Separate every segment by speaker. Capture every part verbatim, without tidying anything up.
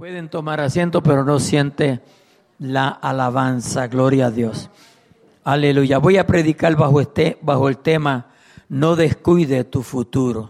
Speaker 1: Pueden tomar asiento, pero no siente la alabanza. Gloria a Dios. Aleluya. Voy a predicar bajo, este, bajo el tema: no descuide tu futuro.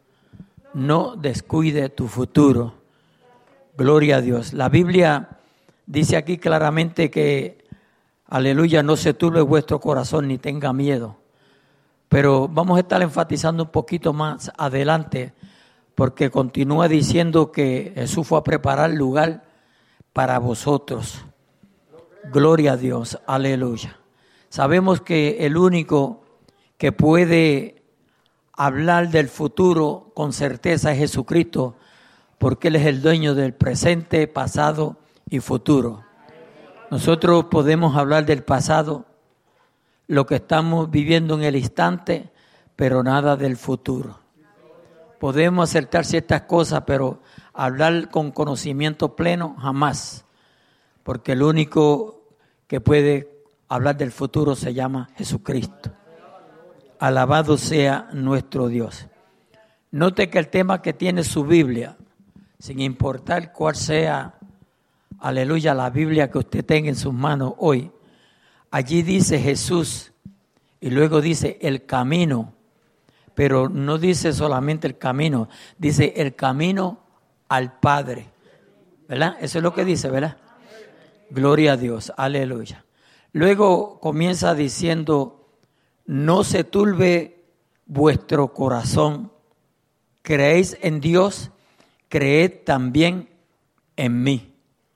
Speaker 1: No descuide tu futuro. Gloria a Dios. La Biblia dice aquí claramente que, aleluya, no se turbe vuestro corazón ni tenga miedo. Pero vamos a estar enfatizando un poquito más adelante, porque continúa diciendo que Jesús fue a preparar lugar para vosotros. Gloria a Dios, aleluya. Sabemos que el único que puede hablar del futuro con certeza es Jesucristo, porque Él es el dueño del presente, pasado y futuro. Nosotros podemos hablar del pasado, lo que estamos viviendo en el instante, pero nada del futuro. Podemos acertar ciertas cosas, pero hablar con conocimiento pleno, jamás. Porque el único que puede hablar del futuro se llama Jesucristo. Alabado sea nuestro Dios. Note que el tema que tiene su Biblia, sin importar cuál sea, aleluya, la Biblia que usted tenga en sus manos hoy, allí dice Jesús y luego dice el camino. Pero no dice solamente el camino, dice el camino al Padre, ¿verdad? Eso es lo que dice, ¿verdad? Gloria a Dios, aleluya. Luego comienza diciendo: no se turbe vuestro corazón, creéis en Dios, creed también en mí.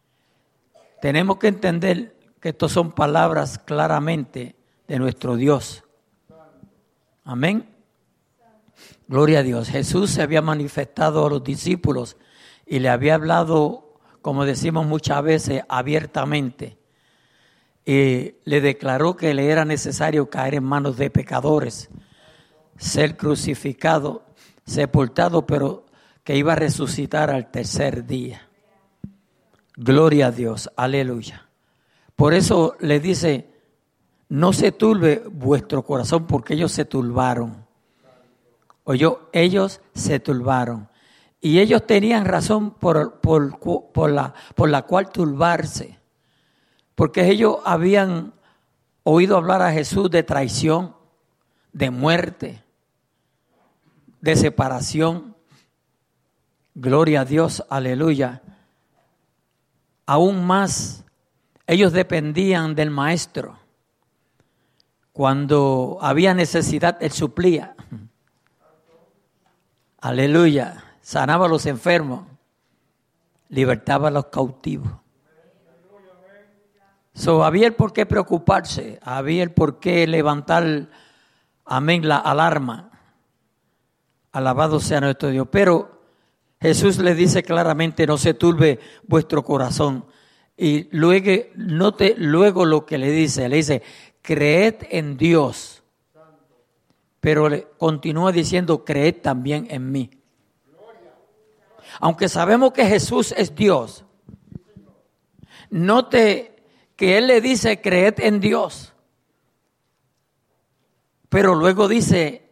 Speaker 1: Tenemos que entender que estas son palabras claramente de nuestro Dios. Amén. Gloria a Dios. Jesús se había manifestado a los discípulos y le había hablado, como decimos muchas veces, abiertamente. Y le declaró que le era necesario caer en manos de pecadores, ser crucificado, sepultado, pero que iba a resucitar al tercer día. Gloria a Dios, aleluya. Por eso le dice: no se turbe vuestro corazón, porque ellos se turbaron. Oyó, ellos se turbaron. Y ellos tenían razón por, por, por, la, por la cual turbarse. Porque ellos habían oído hablar a Jesús de traición, de muerte, de separación. Gloria a Dios, aleluya. Aún más, ellos dependían del Maestro. Cuando había necesidad, Él suplía. Aleluya. Sanaba a los enfermos, libertaba a los cautivos. So, había el por qué preocuparse, había el por qué levantar, amén, la alarma. Alabado sea nuestro Dios. Pero Jesús le dice claramente: no se turbe vuestro corazón. Y luego, note luego lo que le dice, le dice: creed en Dios. Pero le continúa diciendo: creed también en mí. Aunque sabemos que Jesús es Dios, note que Él le dice: creed en Dios. Pero luego dice: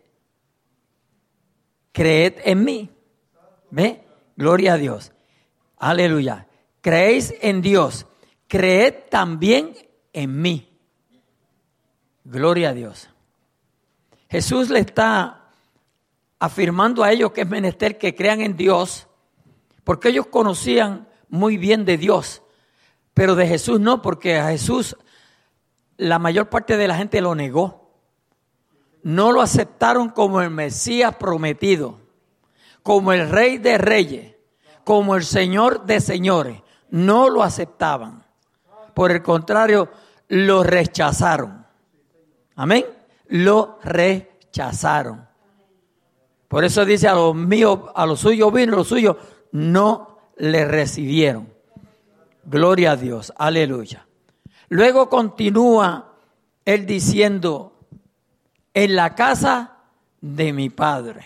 Speaker 1: creed en mí. ¿Ve? Gloria a Dios. Aleluya. Creéis en Dios. Creed también en mí. Gloria a Dios. Jesús le está afirmando a ellos que es menester que crean en Dios, porque ellos conocían muy bien de Dios, pero de Jesús no, porque a Jesús la mayor parte de la gente lo negó. No lo aceptaron como el Mesías prometido, como el Rey de Reyes, como el Señor de Señores. No lo aceptaban. Por el contrario, lo rechazaron. Amén. Lo rechazaron. Por eso dice: a los míos, a los suyos vino, los suyos no le recibieron. Gloria a Dios, aleluya. Luego continúa él diciendo: en la casa de mi Padre.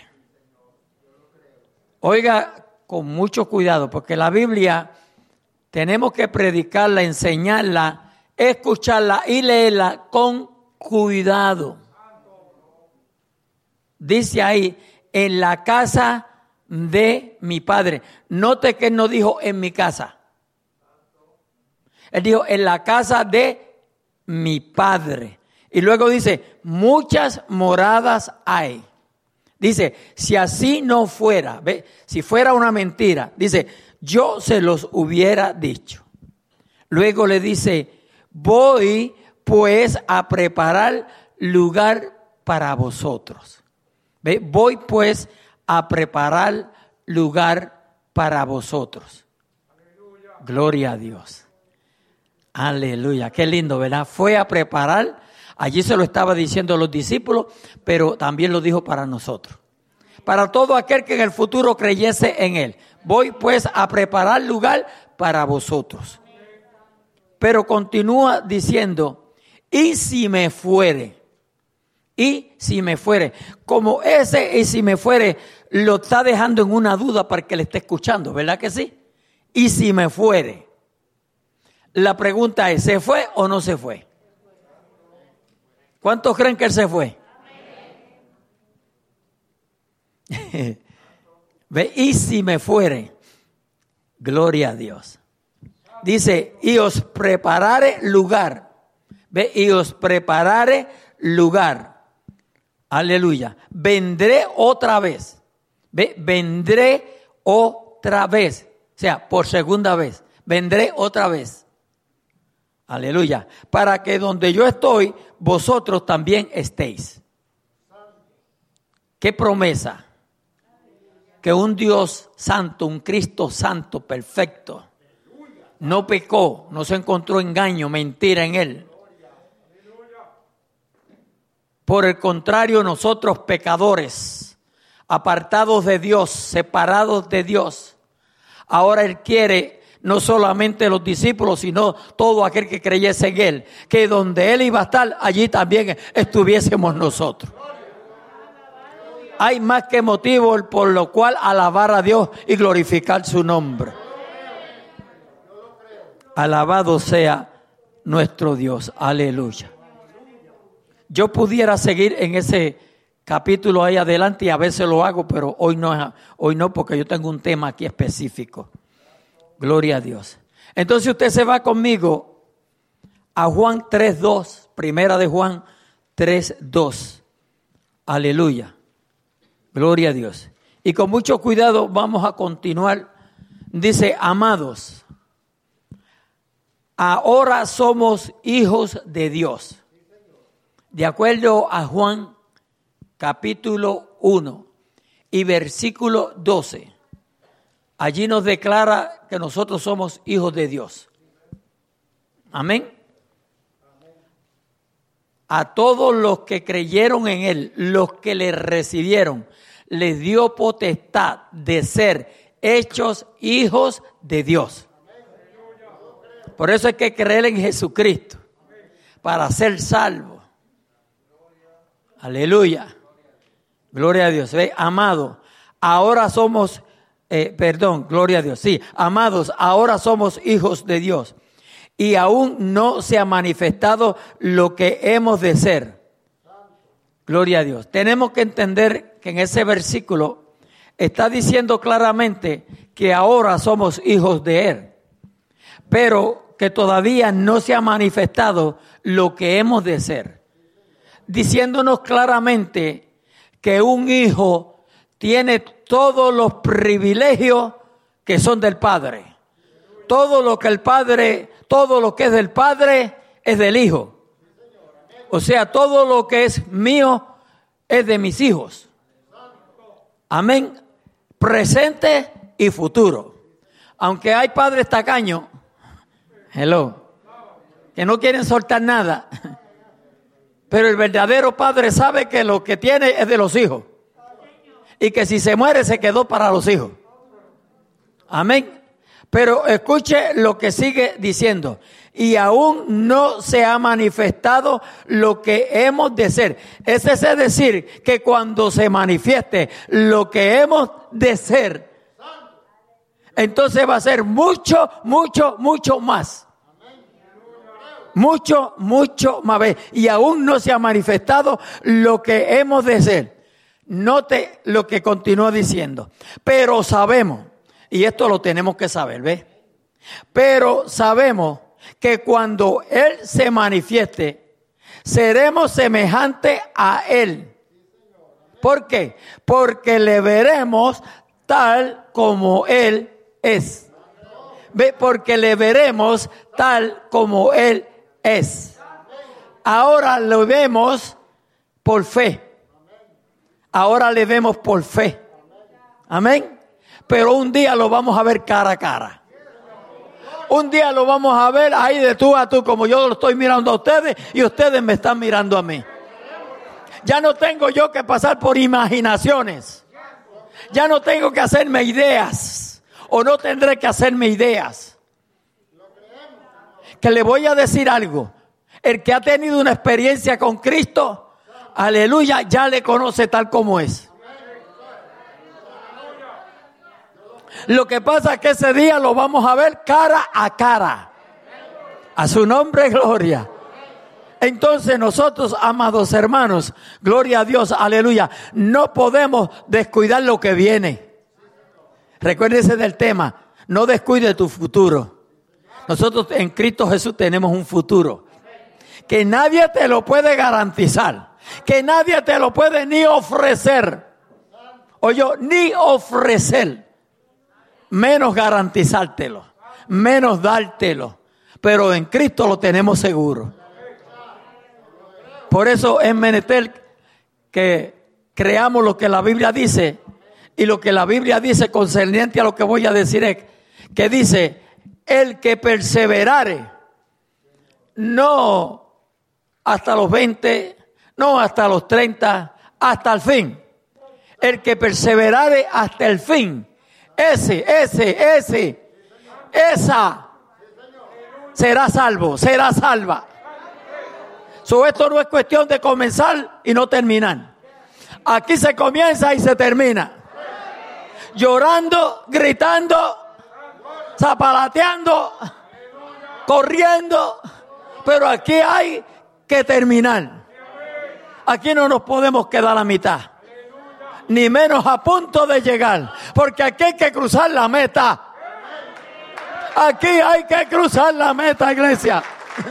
Speaker 1: Oiga con mucho cuidado, porque la Biblia tenemos que predicarla, enseñarla, escucharla y leerla con cuidado. Dice ahí: en la casa de mi Padre. Note que él no dijo en mi casa. Él dijo, en la casa de mi Padre. Y luego dice, muchas moradas hay. Dice, si así no fuera, ¿ve? Si fuera una mentira, dice, yo se los hubiera dicho. Luego le dice, voy pues a preparar lugar para vosotros. ¿Ve? Voy pues a preparar lugar para vosotros. Aleluya. Gloria a Dios. Aleluya. Qué lindo, ¿verdad? Fue a preparar. Allí se lo estaba diciendo a los discípulos, pero también lo dijo para nosotros. Para todo aquel que en el futuro creyese en Él. Voy pues a preparar lugar para vosotros. Pero continúa diciendo, y si me fuere, y si me fuere. Como ese y si me fuere lo está dejando en una duda para que le esté escuchando, ¿verdad que sí? Y si me fuere. La pregunta es, ¿se fue o no se fue? ¿Cuántos creen que él se fue? ¿Ve? Y si me fuere, gloria a Dios. Dice, y os prepararé lugar. ¿Ve? Y os prepararé lugar. Aleluya. Vendré otra vez. ¿Ve? Vendré otra vez. O sea, por segunda vez. Vendré otra vez. Aleluya. Para que donde yo estoy, vosotros también estéis. ¿Qué promesa? Que un Dios santo, un Cristo santo, perfecto, no pecó, no se encontró engaño, mentira en él. Por el contrario, nosotros pecadores, apartados de Dios, separados de Dios, ahora Él quiere no solamente los discípulos, sino todo aquel que creyese en Él, que donde Él iba a estar, allí también estuviésemos nosotros. Hay más que motivo por lo cual alabar a Dios y glorificar su nombre. Alabado sea nuestro Dios. Aleluya. Yo pudiera seguir en ese capítulo ahí adelante y a veces lo hago, pero hoy no, hoy no porque yo tengo un tema aquí específico. Gloria a Dios. Entonces usted se va conmigo a Juan tres dos, primera de Juan tres dos. Aleluya. Gloria a Dios. Y con mucho cuidado vamos a continuar. Dice, amados, ahora somos hijos de Dios. De acuerdo a Juan capítulo uno y versículo doce. Allí nos declara que nosotros somos hijos de Dios. Amén. A todos los que creyeron en Él, los que le recibieron, les dio potestad de ser hechos hijos de Dios. Por eso hay que creer en Jesucristo para ser salvo. Aleluya. Gloria a Dios. ¿Ve? Amado, ahora somos, eh, perdón, gloria a Dios. Sí, amados, ahora somos hijos de Dios. Y aún no se ha manifestado lo que hemos de ser. Gloria a Dios. Tenemos que entender que en ese versículo está diciendo claramente que ahora somos hijos de Él. Pero que todavía no se ha manifestado lo que hemos de ser. Diciéndonos claramente que un hijo tiene todos los privilegios que son del Padre. Todo lo que el Padre, todo lo que es del Padre es del Hijo. O sea, todo lo que es mío es de mis hijos. Amén. Presente y futuro. Aunque hay padres tacaños, hello, que no quieren soltar nada. Pero el verdadero padre sabe que lo que tiene es de los hijos. Y que si se muere se quedó para los hijos. Amén. Pero escuche lo que sigue diciendo. Y aún no se ha manifestado lo que hemos de ser. Es ese decir que cuando se manifieste lo que hemos de ser, entonces va a ser mucho, mucho, mucho más. Mucho, mucho más. Y aún no se ha manifestado lo que hemos de ser. Note lo que continúa diciendo. Pero sabemos, y esto lo tenemos que saber, ¿ves? Pero sabemos que cuando Él se manifieste, seremos semejantes a Él. ¿Por qué? Porque le veremos tal como Él es. Ve, porque le veremos tal como Él es. Ahora lo vemos por fe. Ahora le vemos por fe. Amén. Pero un día lo vamos a ver cara a cara. Un día lo vamos a ver ahí de tú a tú, como yo lo estoy mirando a ustedes y ustedes me están mirando a mí. Ya no tengo yo que pasar por imaginaciones. Ya no tengo que hacerme ideas. O no tendré que hacerme ideas. Que le voy a decir algo. El que ha tenido una experiencia con Cristo, aleluya, ya le conoce tal como es. Lo que pasa es que ese día lo vamos a ver cara a cara. A su nombre, gloria. Entonces nosotros, amados hermanos, gloria a Dios, aleluya, no podemos descuidar lo que viene. Recuérdese del tema, no descuide tu futuro. Nosotros en Cristo Jesús tenemos un futuro que nadie te lo puede garantizar, que nadie te lo puede ni ofrecer. Oye, ni ofrecer, menos garantizártelo, menos dártelo, pero en Cristo lo tenemos seguro. Por eso es menester que creamos lo que la Biblia dice, y lo que la Biblia dice concerniente a lo que voy a decir es que dice, el que perseverare, no hasta los veinte, no hasta los treinta, hasta el fin. El que perseverare hasta el fin, ese, ese, ese, esa será salvo, será salva. So, esto no es cuestión de comenzar y no terminar. Aquí se comienza y se termina. Llorando, gritando, zapalateando, corriendo. Pero aquí hay que terminar. Aquí no nos podemos quedar a mitad. Ni menos a punto de llegar. Porque aquí hay que cruzar la meta. Aquí hay que cruzar la meta, iglesia.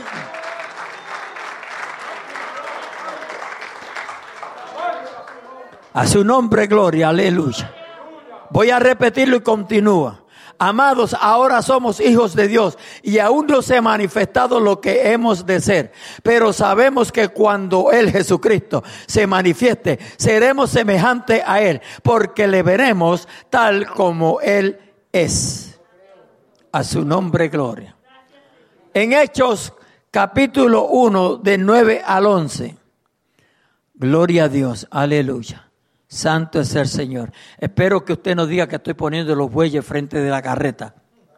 Speaker 1: A su nombre, gloria, aleluya. Voy a repetirlo y continúa. Amados, ahora somos hijos de Dios y aún no se ha manifestado lo que hemos de ser. Pero sabemos que cuando Él, Jesucristo, se manifieste, seremos semejantes a Él, porque le veremos tal como Él es. A su nombre, gloria. En Hechos, capítulo uno, del nueve al once. Gloria a Dios, aleluya. Santo es el Señor. Espero que usted no diga que estoy poniendo los bueyes frente de la carreta.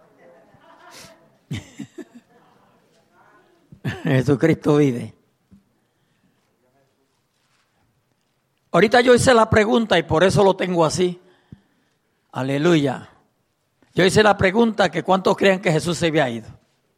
Speaker 1: Jesucristo vive. Ahorita yo hice la pregunta y por eso lo tengo así. Aleluya. Yo hice la pregunta que cuántos creen que Jesús se había ido.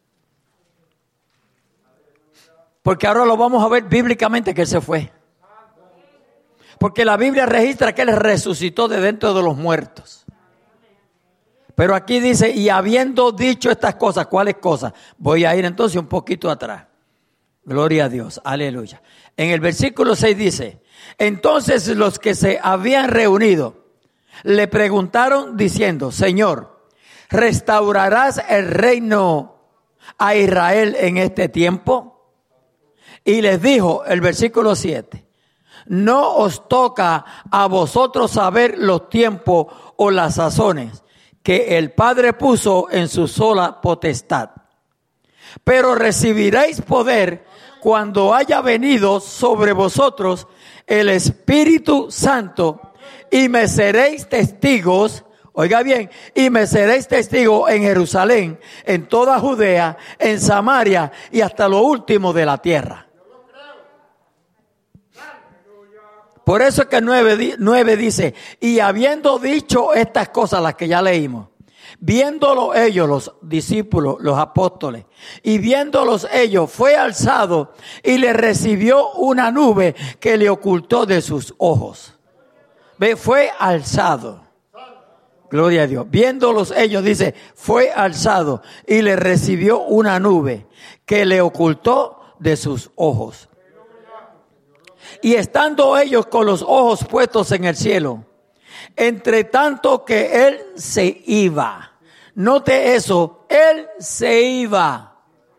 Speaker 1: Porque ahora lo vamos a ver bíblicamente que Él se fue. Porque la Biblia registra que Él resucitó de dentro de los muertos. Pero aquí dice, y habiendo dicho estas cosas, ¿cuáles cosas? Voy a ir entonces un poquito atrás. Gloria a Dios, aleluya. En el versículo seis dice, entonces los que se habían reunido le preguntaron diciendo, Señor, ¿restaurarás el reino a Israel en este tiempo? Y les dijo, el versículo siete, no os toca a vosotros saber los tiempos o las sazones que el Padre puso en su sola potestad. Pero recibiréis poder cuando haya venido sobre vosotros el Espíritu Santo y me seréis testigos, oiga bien, y me seréis testigos en Jerusalén, en toda Judea, en Samaria y hasta lo último de la tierra. Por eso es que nueve, nueve dice, y habiendo dicho estas cosas, las que ya leímos, viéndolo ellos, los discípulos, los apóstoles, y viéndolos ellos, fue alzado y le recibió una nube que le ocultó de sus ojos. Ve, fue alzado. Gloria a Dios. Viéndolos ellos, dice, fue alzado y le recibió una nube que le ocultó de sus ojos. Y estando ellos con los ojos puestos en el cielo, entre tanto que él se iba. Note eso, él se iba.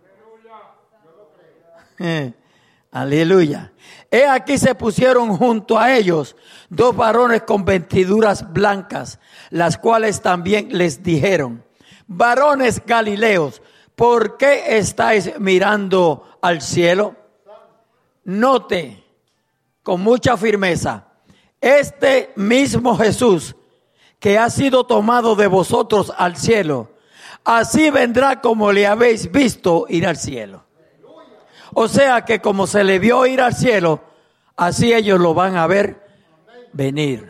Speaker 1: Eh, aleluya. He aquí se pusieron junto a ellos dos varones con vestiduras blancas, las cuales también les dijeron: varones Galileos, ¿por qué estáis mirando al cielo? Note con mucha firmeza, este mismo Jesús que ha sido tomado de vosotros al cielo, así vendrá como le habéis visto ir al cielo. O sea que como se le vio ir al cielo, así ellos lo van a ver venir.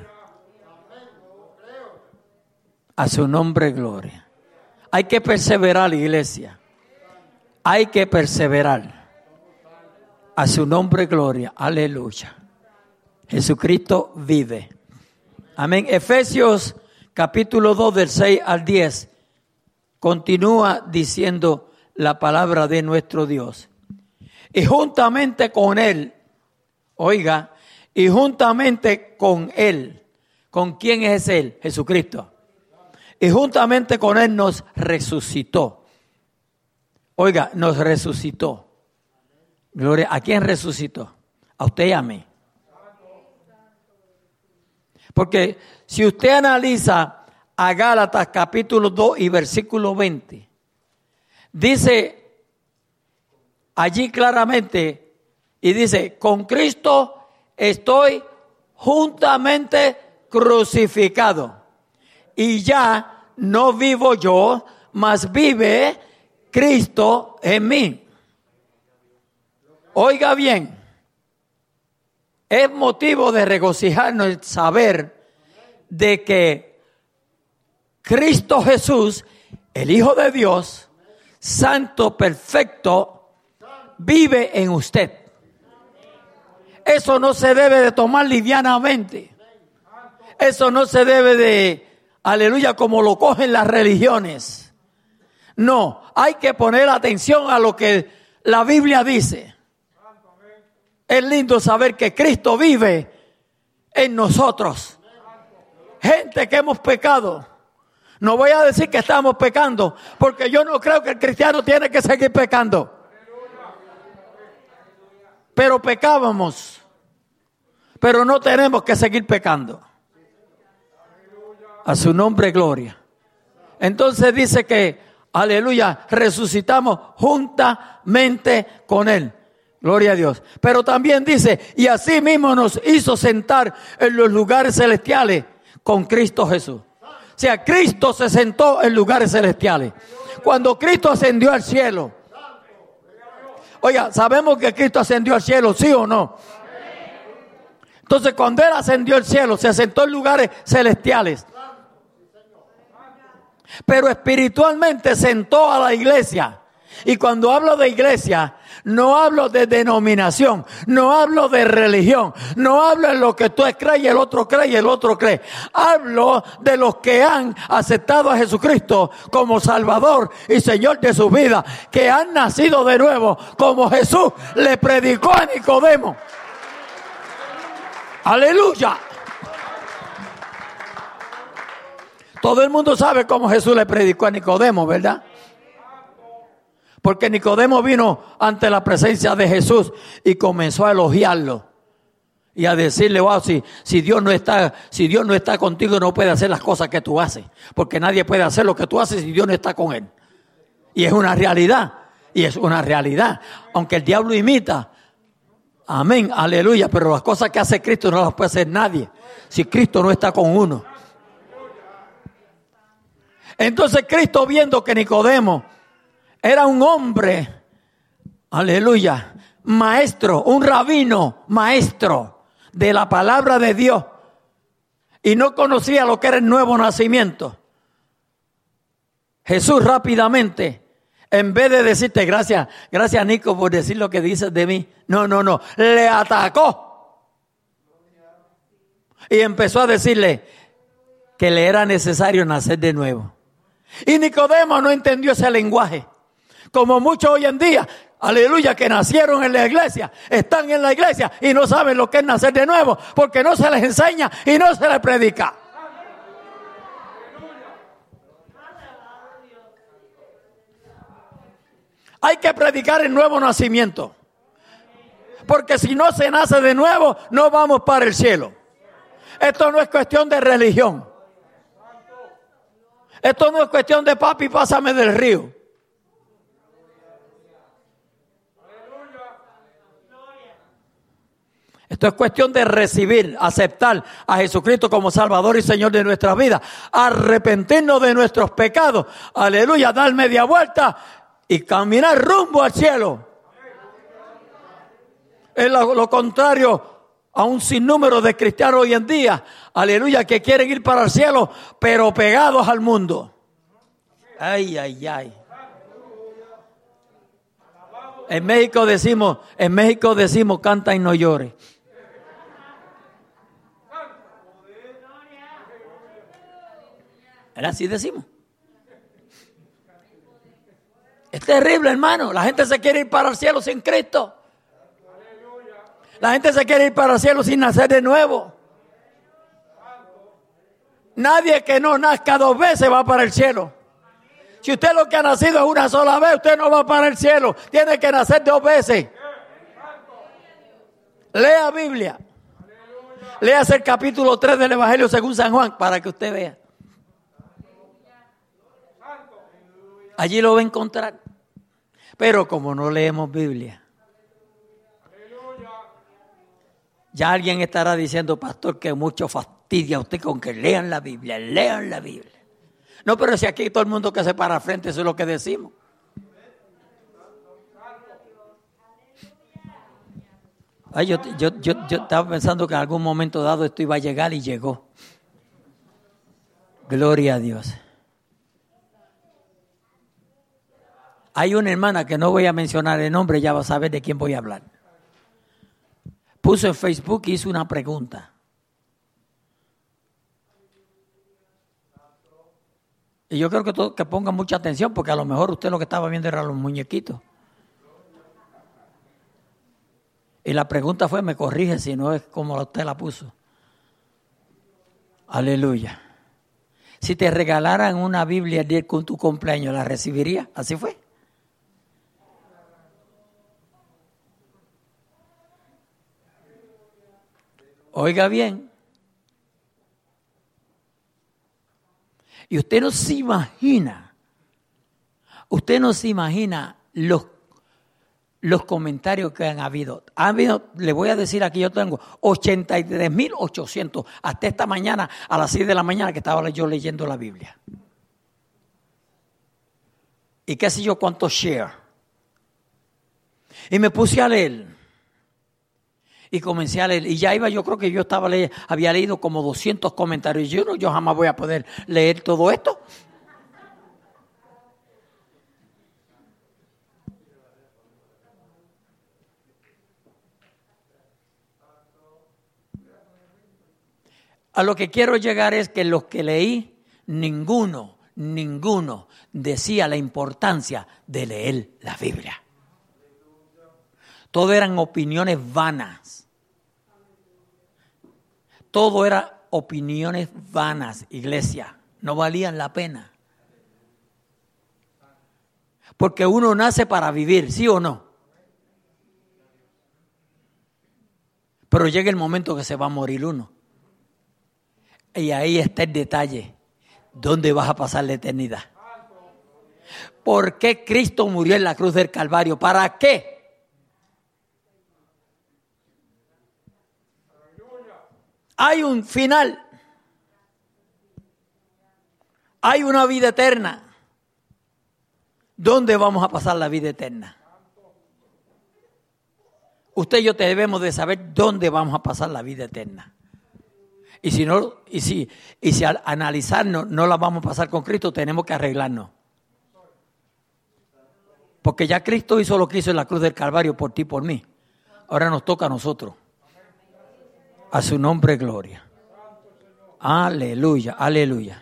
Speaker 1: A su nombre gloria. Hay que perseverar, iglesia. Hay que perseverar. A su nombre gloria. Aleluya. Jesucristo vive. Amén. Efesios capítulo dos del seis al diez continúa diciendo la palabra de nuestro Dios. Y juntamente con él, oiga, y juntamente con él, ¿con quién es él? Jesucristo. Y juntamente con él nos resucitó. Oiga, nos resucitó. Gloria, ¿a quién resucitó? A usted y a mí. Porque si usted analiza a Gálatas capítulo dos y versículo veinte, dice allí claramente, y dice, con Cristo estoy juntamente crucificado. Y ya no vivo yo, mas vive Cristo en mí. Oiga bien, es motivo de regocijarnos saber de que Cristo Jesús, el Hijo de Dios, santo, perfecto, vive en usted. Eso no se debe de tomar livianamente. Eso no se debe de, aleluya, como lo cogen las religiones. No, hay que poner atención a lo que la Biblia dice. Es lindo saber que Cristo vive en nosotros. Gente que hemos pecado. No voy a decir que estamos pecando, porque yo no creo que el cristiano tiene que seguir pecando. Pero pecábamos. Pero no tenemos que seguir pecando. A su nombre, gloria. Entonces dice que, aleluya, resucitamos juntamente con él. Gloria a Dios. Pero también dice, y así mismo nos hizo sentar en los lugares celestiales con Cristo Jesús. O sea, Cristo se sentó en lugares celestiales. Cuando Cristo ascendió al cielo. Oiga, ¿sabemos que Cristo ascendió al cielo, sí o no? Entonces, cuando Él ascendió al cielo, se sentó en lugares celestiales. Pero espiritualmente sentó a la iglesia. Y cuando hablo de iglesia, no hablo de denominación, no hablo de religión, no hablo de lo que tú crees y el otro cree y el otro cree. Hablo de los que han aceptado a Jesucristo como Salvador y Señor de su vida, que han nacido de nuevo, como Jesús le predicó a Nicodemo. Aleluya. Todo el mundo sabe cómo Jesús le predicó a Nicodemo, ¿verdad? Porque Nicodemo vino ante la presencia de Jesús y comenzó a elogiarlo y a decirle, wow, si, si Dios no está, si Dios no está contigo, no puede hacer las cosas que tú haces, porque nadie puede hacer lo que tú haces si Dios no está con él. Y es una realidad, y es una realidad, aunque el diablo imita. Amén, aleluya, pero las cosas que hace Cristo no las puede hacer nadie si Cristo no está con uno. Entonces Cristo, viendo que Nicodemo era un hombre, aleluya, maestro, un rabino, maestro de la palabra de Dios, y no conocía lo que era el nuevo nacimiento, Jesús rápidamente, en vez de decirte gracias, gracias Nico por decir lo que dices de mí, no, no, no, le atacó y empezó a decirle, que le era necesario nacer de nuevo. Y Nicodemo no entendió ese lenguaje. Como muchos hoy en día, aleluya, que nacieron en la iglesia, están en la iglesia y no saben lo que es nacer de nuevo, porque no se les enseña y no se les predica. Hay que predicar el nuevo nacimiento. Porque si no se nace de nuevo, no vamos para el cielo. Esto no es cuestión de religión. Esto no es cuestión de papi, pásame del río. Esto es cuestión de recibir, aceptar a Jesucristo como Salvador y Señor de nuestras vidas. Arrepentirnos de nuestros pecados. Aleluya, dar media vuelta y caminar rumbo al cielo. Es lo, lo contrario a un sinnúmero de cristianos hoy en día, aleluya, que quieren ir para el cielo, pero pegados al mundo. Ay, ay, ay. En México decimos, en México decimos, canta y no llore. ¿Era así decimos? Es terrible, hermano. La gente se quiere ir para el cielo sin Cristo. La gente se quiere ir para el cielo sin nacer de nuevo. Nadie que no nazca dos veces va para el cielo. Si usted lo que ha nacido es una sola vez, usted no va para el cielo. Tiene que nacer dos veces. Lea Biblia. Lea el capítulo tres del Evangelio según San Juan para que usted vea. Allí lo va a encontrar. Pero como no leemos Biblia, ya alguien estará diciendo, pastor, que mucho fastidia a usted con que lean la Biblia, lean la Biblia. No, pero si aquí todo el mundo que se para al frente, eso es lo que decimos. Ay, yo, yo, yo, yo estaba pensando que en algún momento dado esto iba a llegar y llegó. Gloria a Dios. Hay una hermana que no voy a mencionar el nombre, ya va a saber de quién voy a hablar. Puso en Facebook y hizo una pregunta. Y yo creo que, todo, que ponga mucha atención porque a lo mejor usted lo que estaba viendo eran los muñequitos. Y la pregunta fue, me corrige si no es como usted la puso. Aleluya. Si te regalaran una Biblia el día con tu cumpleaños, ¿la recibiría? ¿Así fue? Oiga bien. Y usted no se imagina, usted no se imagina los, los comentarios que han habido. Ha habido, le voy a decir aquí, yo tengo ochenta y tres mil ochocientos hasta esta mañana a las seis de la mañana que estaba yo leyendo la Biblia. Y qué sé yo cuántos share. Y me puse a leer. Y comencé a leer, y ya iba, yo creo que yo estaba leyendo, había leído como doscientos comentarios, y yo no, yo jamás voy a poder leer todo esto. A lo que quiero llegar es que los que leí, ninguno, ninguno decía la importancia de leer la Biblia. Todo eran opiniones vanas. Todo era opiniones vanas, iglesia. No valían la pena. Porque uno nace para vivir, ¿sí o no? Pero llega el momento que se va a morir uno. Y ahí está el detalle. ¿Dónde vas a pasar la eternidad? ¿Por qué Cristo murió en la cruz del Calvario? ¿Para qué? Hay un final. Hay una vida eterna. ¿Dónde vamos a pasar la vida eterna? Usted y yo debemos de saber dónde vamos a pasar la vida eterna. Y si no, y si, y si al analizarnos no la vamos a pasar con Cristo, tenemos que arreglarnos. Porque ya Cristo hizo lo que hizo en la cruz del Calvario por ti y por mí. Ahora nos toca a nosotros. A su nombre, gloria. Aleluya, aleluya.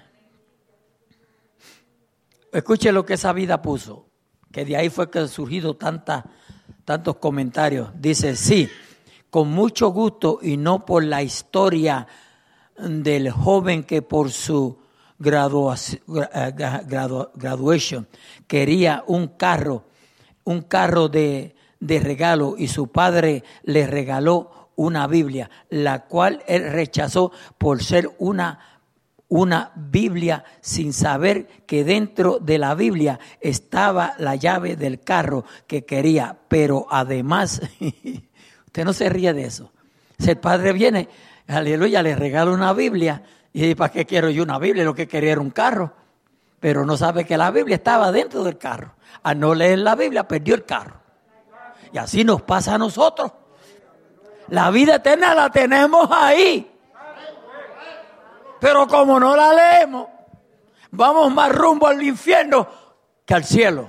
Speaker 1: Escuche lo que esa vida puso, que de ahí fue que han surgido tantas, tantos comentarios. Dice, sí, con mucho gusto y no por la historia del joven que por su graduación, gradu, graduation quería un carro, un carro de, de regalo y su padre le regaló una Biblia, la cual él rechazó por ser una una Biblia sin saber que dentro de la Biblia estaba la llave del carro que quería. Pero además, usted no se ríe de eso. Si el padre viene, aleluya, le regala una Biblia y dice, ¿para qué quiero yo una Biblia? Lo que quería era un carro. Pero no sabe que la Biblia estaba dentro del carro. Al no leer la Biblia, perdió el carro. Y así nos pasa a nosotros. La vida eterna la tenemos ahí. Pero como no la leemos, vamos más rumbo al infierno que al cielo.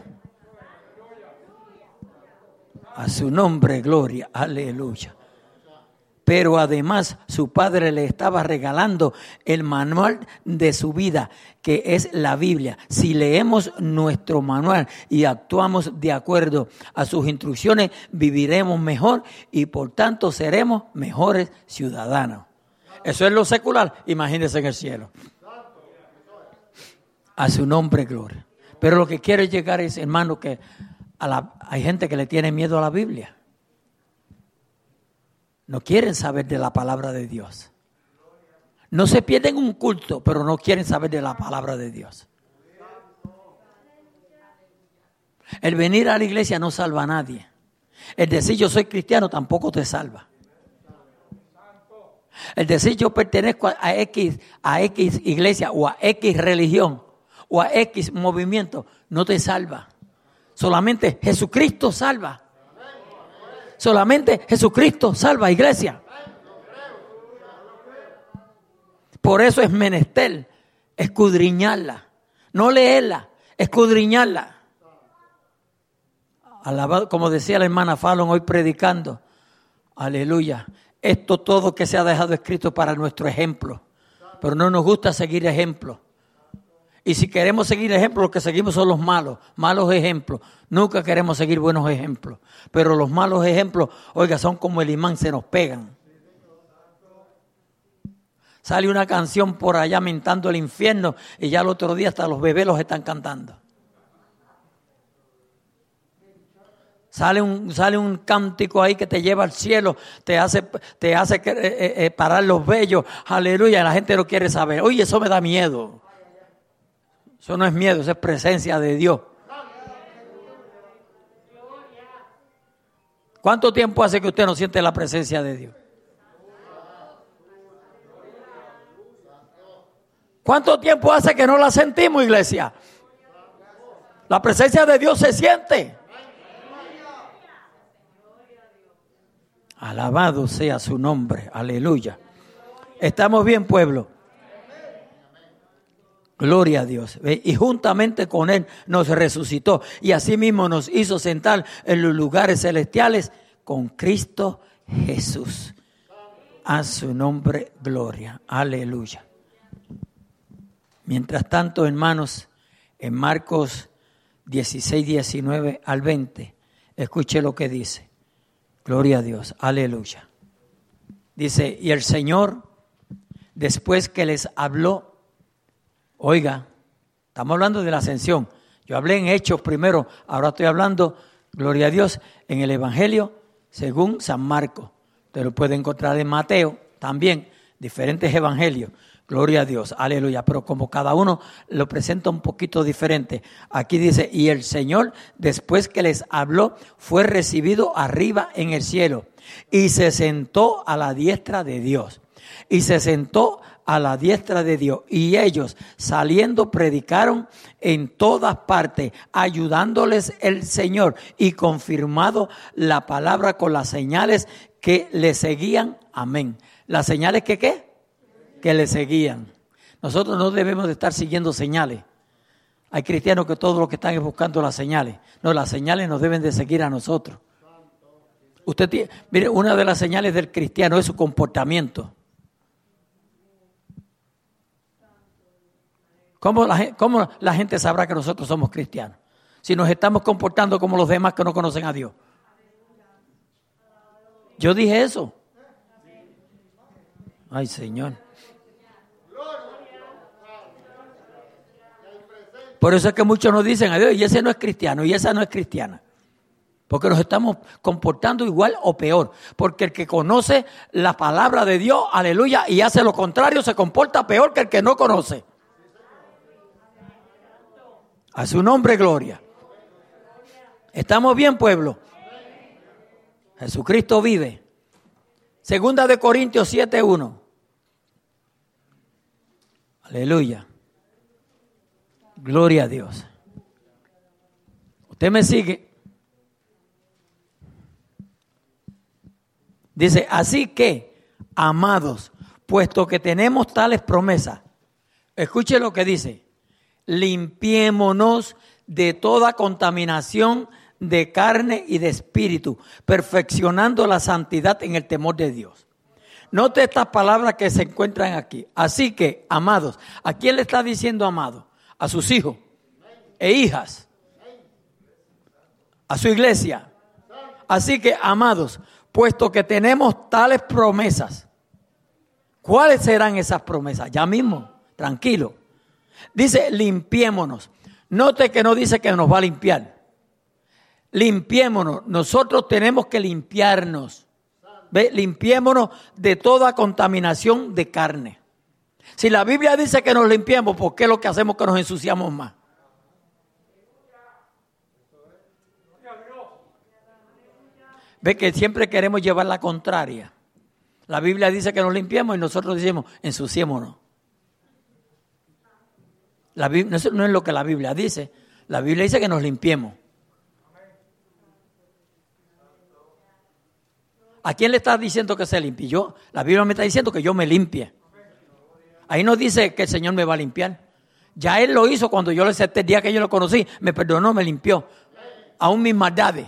Speaker 1: A su nombre, gloria, aleluya. Pero además su padre le estaba regalando el manual de su vida, que es la Biblia. Si leemos nuestro manual y actuamos de acuerdo a sus instrucciones, viviremos mejor y por tanto seremos mejores ciudadanos. Eso es lo secular, imagínense en el cielo. A su nombre, gloria. Pero lo que quiero llegar es, hermano, que a la, hay gente que le tiene miedo a la Biblia. No quieren saber de la palabra de Dios. No se pierden un culto, pero no quieren saber de la palabra de Dios. El venir a la iglesia no salva a nadie. El decir yo soy cristiano tampoco te salva. El decir yo pertenezco a X, a X iglesia o a X religión o a X movimiento no te salva. Solamente Jesucristo salva. Solamente Jesucristo salva, iglesia. Por eso es menester escudriñarla, no leerla, escudriñarla. Alabado, como decía la hermana Fallon hoy predicando, aleluya. Esto todo que se ha dejado escrito para nuestro ejemplo. Pero no nos gusta seguir ejemplos. Y si queremos seguir ejemplos, los que seguimos son los malos. Malos ejemplos. Nunca queremos seguir buenos ejemplos. Pero los malos ejemplos, oiga, son como el imán, se nos pegan. Sale una canción por allá mentando el infierno y ya el otro día hasta los bebés los están cantando. Sale un, sale un cántico ahí que te lleva al cielo, te hace, te hace que, eh, eh, parar los vellos, aleluya, y la gente no quiere saber. Oye, eso me da miedo. Eso no es miedo, eso es presencia de Dios. ¿Cuánto tiempo hace que usted no siente la presencia de Dios? ¿Cuánto tiempo hace que no la sentimos, iglesia? La presencia de Dios se siente. Alabado sea su nombre, aleluya. ¿Estamos bien, pueblo? Gloria a Dios. Y juntamente con Él nos resucitó y asimismo nos hizo sentar en los lugares celestiales con Cristo Jesús. A su nombre, gloria, aleluya. Mientras tanto, hermanos, en Marcos dieciséis, diecinueve al veinte, escuche lo que dice. Gloria a Dios, aleluya. Dice, y el Señor, después que les habló, oiga, estamos hablando de la ascensión. Yo hablé en Hechos primero, ahora estoy hablando, gloria a Dios, en el Evangelio según San Marcos. Usted lo puede encontrar en Mateo también, diferentes evangelios. Gloria a Dios, aleluya. Pero como cada uno lo presenta un poquito diferente. Aquí dice, y el Señor, después que les habló, fue recibido arriba en el cielo. Y se sentó a la diestra de Dios. Y se sentó a la diestra de Dios. Y ellos, saliendo, predicaron en todas partes, ayudándoles el Señor. Y confirmado la palabra con las señales que le seguían. Amén. ¿Las señales que qué? Que le seguían. Nosotros no debemos de estar siguiendo señales. Hay cristianos que todo lo que están es buscando las señales. No, las señales nos deben de seguir a nosotros. Usted tiene, mire, una de las señales del cristiano es su comportamiento. ¿Cómo la, ¿Cómo la gente sabrá que nosotros somos cristianos? Si nos estamos comportando como los demás que no conocen a Dios. Yo dije eso. Ay, Señor. Por eso es que muchos nos dicen a Dios, y ese no es cristiano, y esa no es cristiana. Porque nos estamos comportando igual o peor. Porque el que conoce la palabra de Dios, aleluya, y hace lo contrario, se comporta peor que el que no conoce. A su nombre, gloria. ¿Estamos bien, pueblo? Jesucristo vive. Segunda de Corintios siete uno. Aleluya. Gloria a Dios. ¿Usted me sigue? Dice, así que, amados, puesto que tenemos tales promesas, escuche lo que dice, limpiémonos de toda contaminación de carne y de espíritu, perfeccionando la santidad en el temor de Dios. Note estas palabras que se encuentran aquí. Así que, amados, ¿a quién le está diciendo amado? A sus hijos e hijas, a su iglesia. Así que, amados, puesto que tenemos tales promesas, ¿cuáles serán esas promesas? Ya mismo, tranquilo. Dice, limpiémonos. Note que no dice que nos va a limpiar. Limpiémonos. Nosotros tenemos que limpiarnos. ¿Ve? Limpiémonos de toda contaminación de carne. Si la Biblia dice que nos limpiemos, ¿por qué lo que hacemos es que nos ensuciamos más? Ve que siempre queremos llevar la contraria. La Biblia dice que nos limpiemos y nosotros decimos, ensuciémonos. La Biblia, eso no es lo que la Biblia dice. La Biblia dice que nos limpiemos. ¿A quién le está diciendo que se limpie? Yo, la Biblia me está diciendo que yo me limpie. Ahí no dice que el Señor me va a limpiar. Ya Él lo hizo cuando yo lo acepté, el día que yo lo conocí, me perdonó, me limpió. Aún mis maldades.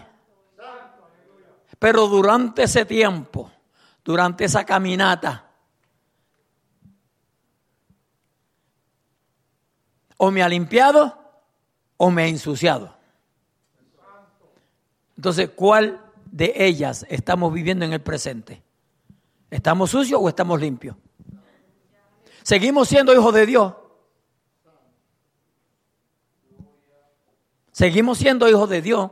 Speaker 1: Pero durante ese tiempo, durante esa caminata, o me ha limpiado o me ha ensuciado. Entonces, ¿cuál de ellas estamos viviendo en el presente? ¿Estamos sucios o estamos limpios? ¿Seguimos siendo hijos de Dios? ¿Seguimos siendo hijos de Dios?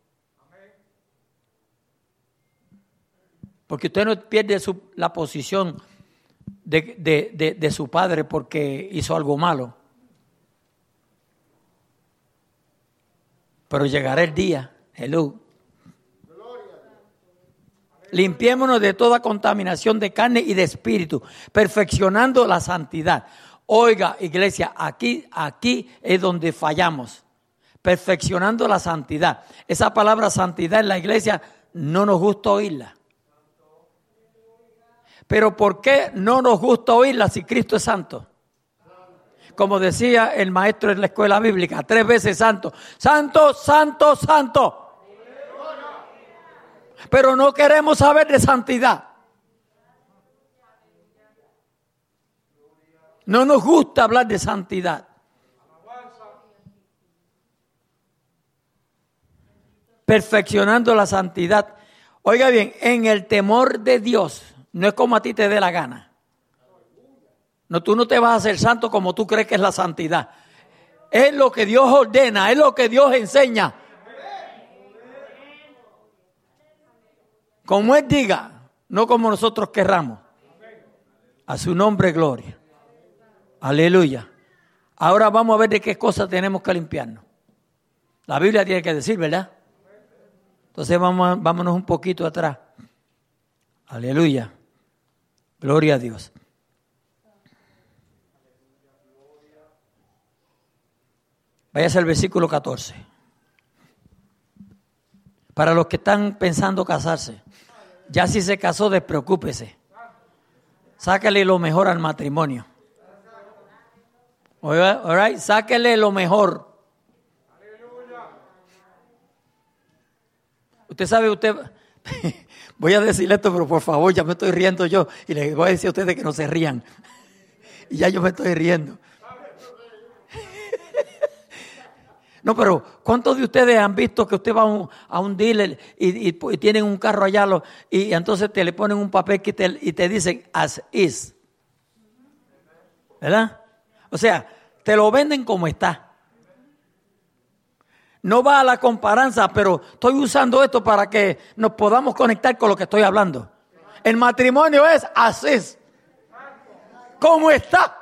Speaker 1: Porque usted no pierde su, la posición de, de, de, de su padre porque hizo algo malo. Pero llegará el día, hello. Limpiémonos de toda contaminación de carne y de espíritu, perfeccionando la santidad. Oiga, iglesia, aquí, aquí es donde fallamos. Perfeccionando la santidad. Esa palabra santidad en la iglesia no nos gusta oírla. Pero ¿por qué no nos gusta oírla si Cristo es santo? Como decía el maestro en la escuela bíblica, tres veces santo. Santo, santo, santo. Pero no queremos saber de santidad. No nos gusta hablar de santidad. Perfeccionando la santidad. Oiga bien, en el temor de Dios. No es como a ti te dé la gana. No, tú no te vas a hacer santo como tú crees que es la santidad. Es lo que Dios ordena, es lo que Dios enseña. Como Él diga, no como nosotros querramos. A su nombre, gloria. Aleluya. Ahora vamos a ver de qué cosas tenemos que limpiarnos. La Biblia tiene que decir, ¿verdad? Entonces vamos, vámonos un poquito atrás. Aleluya. Gloria a Dios. Váyase al versículo catorce. Para los que están pensando casarse, ya si se casó, despreocúpese. Sáquele lo mejor al matrimonio. All right, sáquele lo mejor. Usted sabe, usted, voy a decirle esto, pero por favor, ya me estoy riendo yo y les voy a decir a ustedes que no se rían. Y ya yo me estoy riendo. No, pero ¿cuántos de ustedes han visto que usted va a un, a un dealer y, y, y tienen un carro allá lo, y, y entonces te le ponen un papel que te, y te dicen as is? ¿Verdad? O sea, te lo venden como está. No va a la comparanza, pero estoy usando esto para que nos podamos conectar con lo que estoy hablando. El matrimonio es así, como está.